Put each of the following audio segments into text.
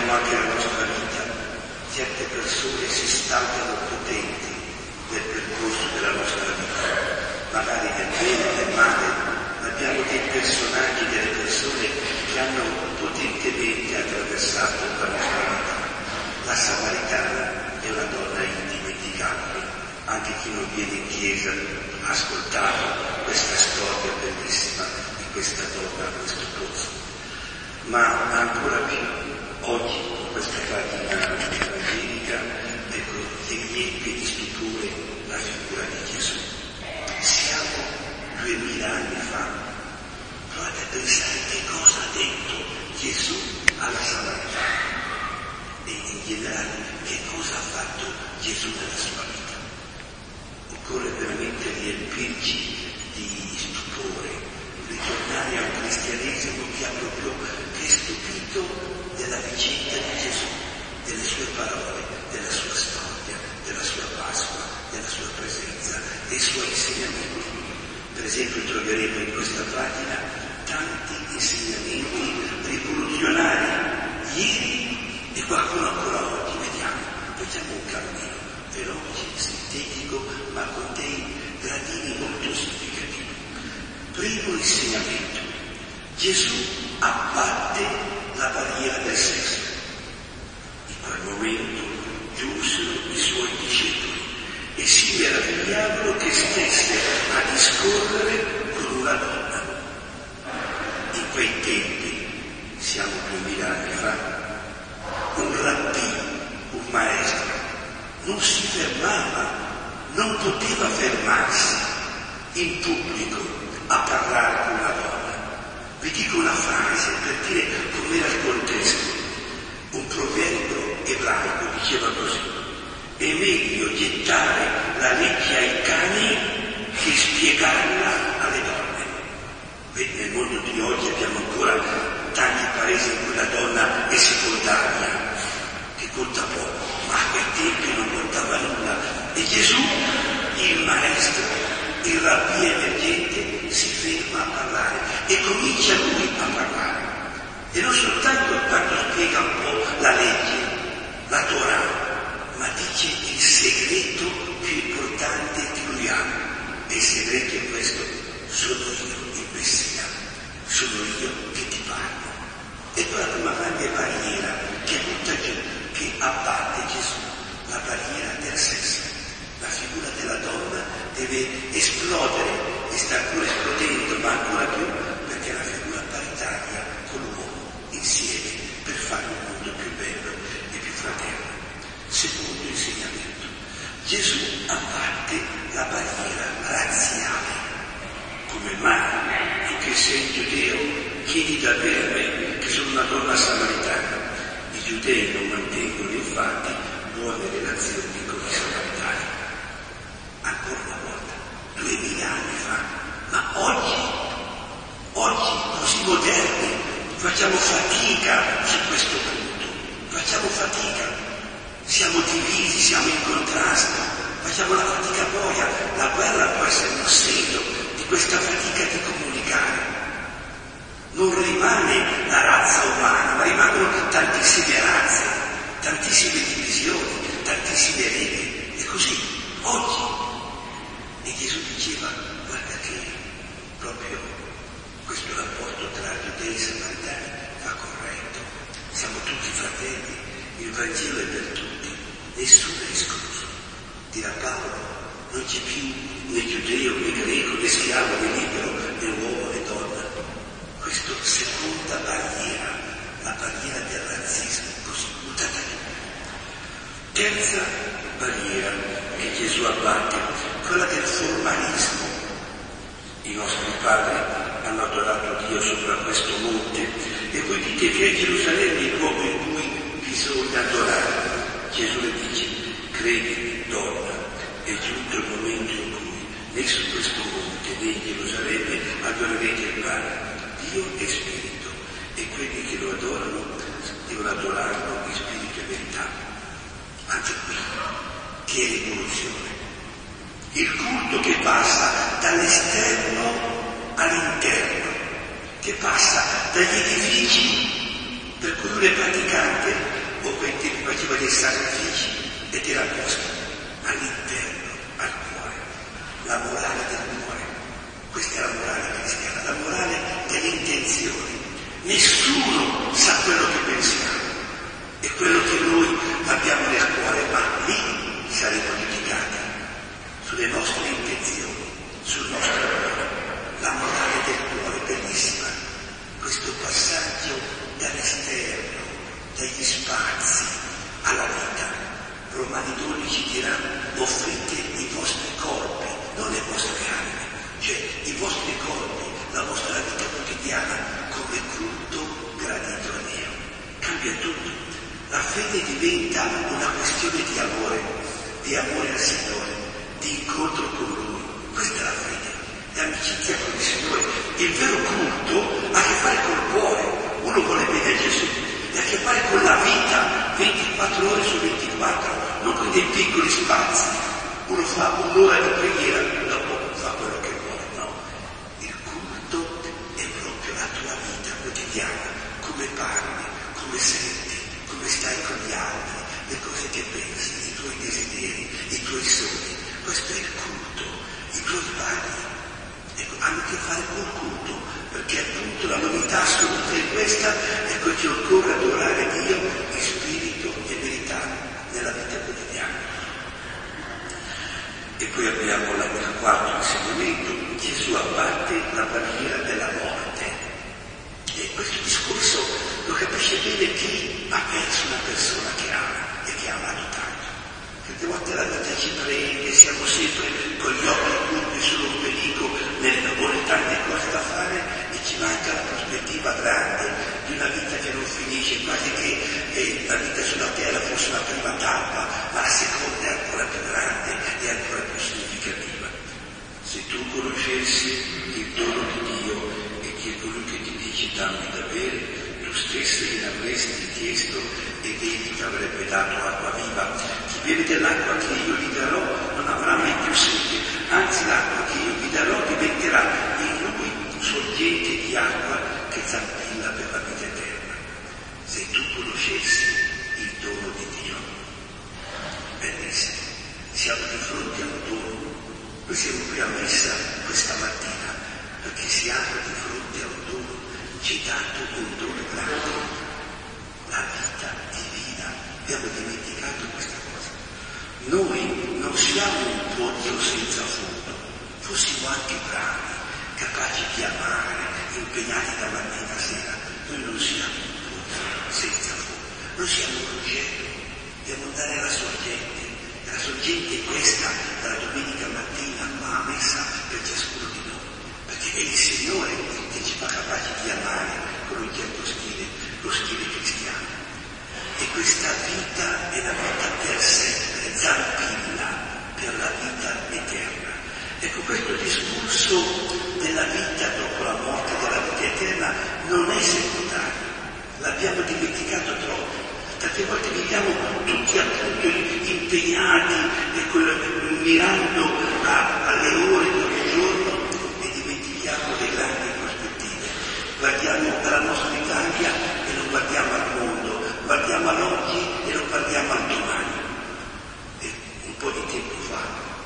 vediamo anche nella nostra vita, certe persone si stalcano potenti nel percorso della nostra vita, magari nel bene e nel male, ma abbiamo dei personaggi, delle persone che hanno potentemente attraversato la nostra vita. La Samaritana è una donna indimenticabile, anche chi non viene in chiesa ha ascoltato questa storia bellissima di questa donna a questo pozzo. Ma ancora più oggi, con questa pagina evangelica, ecco, riempie di stupore la figura di Gesù. Siamo 2000 anni fa. Provate a pensare che cosa ha detto Gesù alla Samaritana e in generale che cosa ha fatto Gesù nella sua vita. Occorre veramente riempirci di stupore, ritornare a un cristianesimo che ha proprio stupito della vicenda di Gesù, delle sue parole, della sua storia, della sua Pasqua, della sua presenza, dei suoi insegnamenti. Per esempio troveremo in questa pagina tanti insegnamenti rivoluzionari, ieri e qualcuno ancora oggi. Vediamo un cammino veloce, sintetico, ma con dei gradini molto significativi. Primo insegnamento: Gesù abbatte la barriera del sesso. In quel momento giunsero i suoi discepoli e si meravigliavano che stesse a discorrere con una donna. In quei tempi, siamo 2000 anni fa, un rabbino, un maestro, non si fermava, non poteva fermarsi in pubblico a parlare con una donna. Vi dico una frase per dire com'era il contesto. Un proverbio ebraico diceva così: è meglio gettare la legge ai cani che spiegarla alle donne. Nel mondo di oggi abbiamo ancora tanti paesi in cui la donna è secondaria, che conta poco, ma a quei tempi non contava nulla. E Gesù, il maestro, il rabbì emergente, si ferma a parlare e comincia lui a parlare. E non soltanto quando spiega un po' la legge, la Torah, ma dice il segreto più importante che lui ha. E il segreto è questo: sono io il Messia, sono io che ti parlo. E poi la prima grande barriera che butta giù, che abbatte Gesù, la barriera del sesso. La figura della donna deve esplodere, e sta ancora esplodendo, ma ancora più perché è la figura paritaria con l'uomo insieme per fare un mondo più bello e più fraterno. Secondo insegnamento: Gesù abbatte la barriera razziale. Come mai tu che sei giudeo chiedi davvero a me che sono una donna samaritana? I giudei non mantengono infatti buone relazioni con i samaritani. Ancora una volta, 2000 anni fa, ma oggi, così moderni, facciamo fatica su questo punto, facciamo fatica, siamo divisi, siamo in contrasto, facciamo la fatica boia. La guerra può essere un segno di questa fatica di comunicare. Non rimane la razza umana, ma rimangono tantissime razze, tantissime divisioni, tantissime leghe. E così, oggi. E Gesù diceva: guarda che proprio questo rapporto tra giudei e samaritani va corretto. Siamo tutti fratelli, il Vangelo è per tutti, nessuno è escluso. Dirà Paolo: non c'è più né giudeo né greco, né schiavo né libero, né uomo né donna. Questa seconda barriera, la barriera del razzismo, così buttata giù. Terza barriera che Gesù abbatte, quella del formalismo. I nostri padri hanno adorato Dio sopra questo monte e voi dite che è Gerusalemme il luogo in cui bisogna adorare. Gesù le dice: credi, donna, è giunto il momento in cui né su questo monte né in Gerusalemme adorerete il Padre. Dio è spirito e quelli che lo adorano devono adorarlo in spirito e verità. Anche qui, che rivoluzione! Il culto che passa dall'esterno all'interno, che passa dagli edifici per cui lui è praticante o faceva dei sacrifici ed era posto all'interno, al cuore, la morale del cuore. Questa è la morale cristiana, la morale delle intenzioni. Nessuno sa quello che pensiamo e quello che noi abbiamo nel cuore, ma lì saremo giudicati sulle nostre intenzioni, sul nostro cuore. La morale del cuore, bellissima. Questo passaggio dall'esterno, dagli spazi alla vita. Romani 12 dirà: offrite i vostri corpi, non le vostre anime, cioè i vostri corpi, la vostra vita quotidiana come culto gradito a Dio. Cambia tutto. La fede diventa una questione di amore al Signore, di incontro con Lui. Questa è la fede, l'amicizia con il Signore. Il vero culto ha a che fare col cuore. Uno vuole vedere Gesù, ha a che fare con la vita, 24 ore su 24, non con dei piccoli spazi. Uno fa un'ora di preghiera, dopo fa quello che vuole, no. Il culto è proprio la tua vita quotidiana, come parli, come senti, come stai con gli altri, le cose che pensi, i tuoi desideri, i tuoi sogni. Questo è il culto, i tuoi bagni. Ecco, hanno a che fare col culto, perché appunto la novità assoluta è questa, ecco che occorre adorare Dio in spirito e verità nella vita quotidiana. E poi abbiamo il quarto insegnamento: Gesù abbatte la barriera della morte. E questo discorso lo capisce bene chi ha perso una persona che ama e che ha amato tanto. Perché a volte la vita ci prende, siamo sempre con gli occhi punti sullo pericolo, nelle tante cose da fare, e ci manca la prospettiva grande di una vita che non finisce, quasi che la vita sulla terra fosse una prima tappa, ma la seconda è ancora più grande e ancora più significativa. Se tu conoscessi il dono di Dio e chi è colui che ti dice dammi da bere, tu stesso gliene avresti chiesto ed egli ti avrebbe dato acqua viva. Chi beve dell'acqua che io gli darò non avrà mai più sete, anzi l'acqua che io gli darò diventerà in lui sorgente di acqua che zampilla per la vita eterna. Se tu conoscessi il dono di Dio. Benissimo, siamo di fronte a un dono. Noi siamo qui a messa questa mattina perché siamo di fronte a un dono. Ci ha dato un dono grande, la vita divina. Abbiamo dimenticato questa cosa. Noi non siamo un pozzo senza fondo, fossimo anche bravi, capaci di amare, impegnati da mattina a sera. Noi non siamo un pozzo senza fondo, noi siamo un ruggero, dobbiamo andare alla sorgente. La sorgente è questa, dalla domenica mattina qua a messa per ciascuno di noi, perché è il Signore che ci fa capaci di amare con un certo stile, lo stile cristiano. E questa vita è la vita per sempre, zampilla per la vita eterna. Ecco, questo discorso della vita dopo la morte, della vita eterna, non è secondario. L'abbiamo dimenticato troppo. Tante volte viviamo tutti appunto impegnati e mirando alle ore di ogni giorno e dimentichiamo le grandi prospettive. Guardiamo alla nostra Italia e non guardiamo al mondo, guardiamo all'oggi e non guardiamo al domani. E un po' di tempo fa,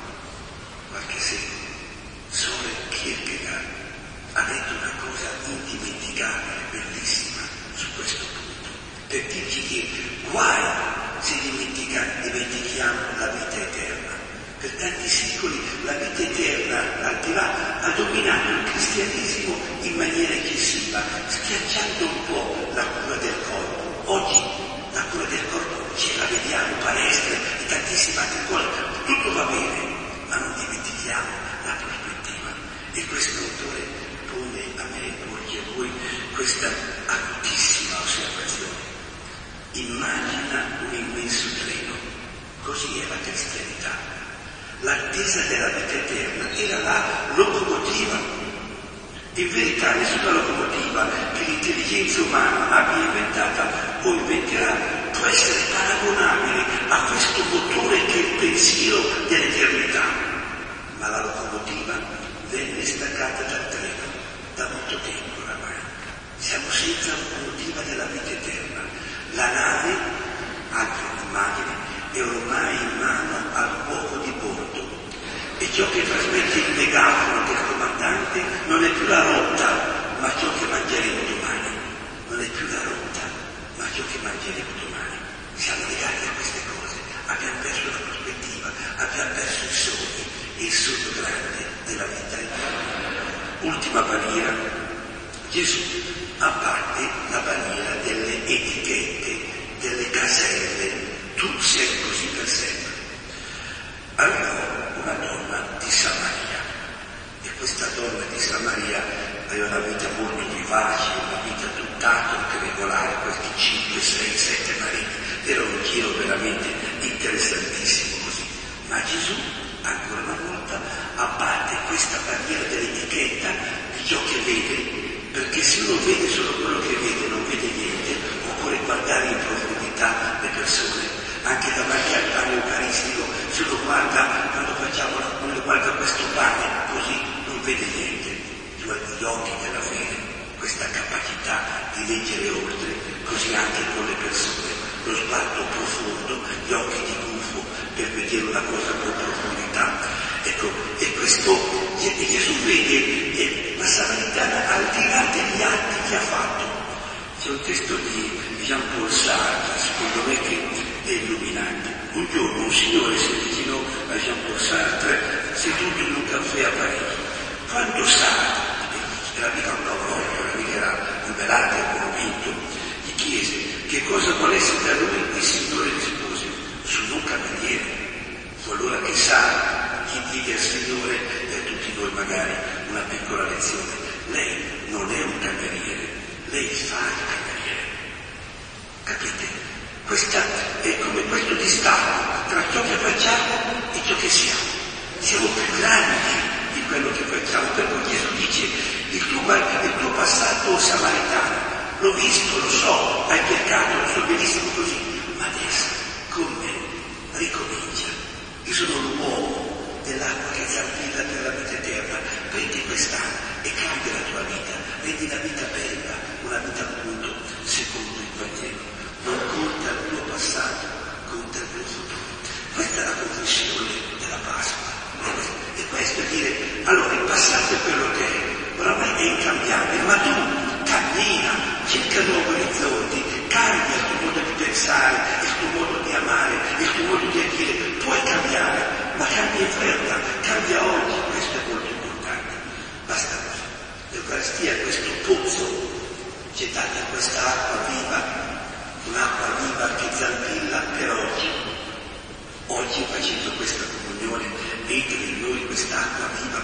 qualche secolo, Søren Kierkegaard ha detto una cosa indimenticabile, bellissima su questo punto, per dirci che guai se dimentichiamo la vita eterna. Per tanti secoli la vita eterna, al di là, ha dominato il cristianesimo in maniera eccessiva, schiacciando un po' la cura del corpo. Oggi la cura del corpo ce la vediamo, palestre e tantissime altre cose, tutto va bene, ma non dimentichiamo la prospettiva. E questo autore pone a me e porge a voi questa acutissima osservazione. Immagina un immenso treno, così è la cristianità. L'attesa della vita eterna era la locomotiva. In verità nessuna locomotiva che l'intelligenza umana abbia inventata o inventerà può essere paragonabile a questo motore che è il pensiero dell'eternità. Ma la locomotiva venne staccata dal treno da molto tempo oramai. Siamo senza locomotiva della vita eterna. La nave ciò che trasmette il megafono del comandante non è più la rotta, ma ciò che mangeremo domani. Non è più la rotta, ma ciò che mangeremo domani. Siamo legati a queste cose, abbiamo perso la prospettiva, abbiamo perso i sogni e il sogno grande della vita eterna. Ultima barriera, Gesù abbatte la barriera delle etichette, delle caselle, tu sei così per sempre. Arrivò una donna di Samaria e questa donna di Samaria aveva una vita molto vivace, una vita tutt'altro che regolare, questi 5, 6, 7 mariti, era un giro veramente interessantissimo così. Ma Gesù, ancora una volta, abbatte questa barriera dell'etichetta di ciò che vede, perché se uno vede solo quello che vede, non vede niente, occorre guardare in profondità le persone. Anche davanti al pane eucaristico, se uno guarda, quando guarda questo pane, così non vede niente. Gli occhi della fede, questa capacità di leggere oltre, così anche con le persone, lo sguardo profondo, gli occhi di gufo per vedere una cosa con profondità. Ecco, e questo Gesù vede la Samaritana al di là degli atti che ha fatto. C'è un testo di Jean-Paul Sartre, secondo me, che è illuminante. Un giorno un signore si avvicinò a Jean-Paul Sartre seduto in un caffè a Parigi. Quando Sartre, era mica un neurologo, mica era un belante convinto, gli chiese che cosa volesse da lui, il signore rispose: sono un cameriere. Fu allora che Sartre gli diede al signore e a tutti noi magari una piccola lezione: lei non è un cameriere, lei fa il cameriere. Capite? Questa è come questo distacco tra ciò che facciamo e ciò che siamo. Siamo più grandi di quello che facciamo, per cui Gesù dice: il tuo passato samaritano, l'ho visto, lo so, hai peccato, lo so benissimo così, ma adesso con me ricomincia. Io sono l'uomo dell'acqua che zampilla per la vita eterna. Prendi quest'anno e cambia la tua vita, rendi la vita bella, una vita appunto secondo il Vangelo. Non conta il tuo passato, conta il tuo futuro. Questa è la conclusione della Pasqua. E questo è dire, allora il passato è quello che è, oramai è incambiabile, ma tu cammina, cerca nuovi orizzonti, cambia il tuo modo di pensare, il tuo modo di amare, il tuo modo di agire. Puoi cambiare, ma cambia in fretta, cambia oggi, questo è molto importante. Basta così. L'Eucaristia è questo pozzo, c'è data questa acqua viva, un'acqua viva che zampilla per oggi. Oggi facendo questa comunione entra in noi quest'acqua viva